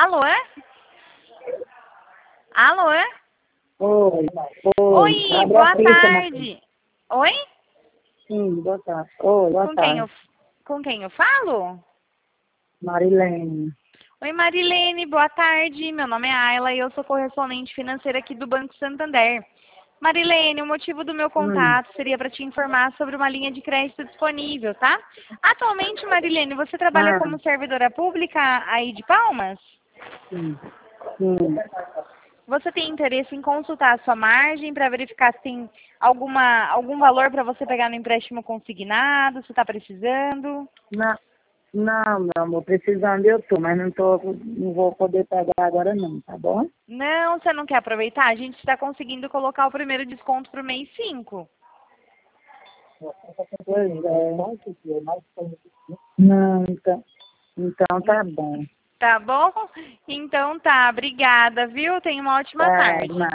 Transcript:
Alô, é? Alô, é? Oi. Oi, Abre boa a ficha, tarde. Oi? Sim, boa tarde. Oi, boa Com quem tarde. eu, com quem eu falo? Marilene. Oi, Marilene, boa tarde. Meu nome é Ayla e eu sou correspondente financeira aqui do Banco Santander. Marilene, o motivo do meu contato seria para te informar sobre uma linha de crédito disponível, tá? Atualmente, Marilene, você trabalha Ah, como servidora pública aí de Palmas? sim. Sim. Você tem interesse em consultar a sua margem para verificar se tem algum valor para você pegar no empréstimo consignado, se está precisando? Não, meu amor, precisando eu tô, mas não vou poder pegar agora não, tá bom? Não, você não quer aproveitar? A gente está conseguindo colocar o primeiro desconto para o mês 5. Pois é. Não, então tá bom. Tá bom? Então tá, obrigada, viu? Tenha uma ótima Tá, tarde.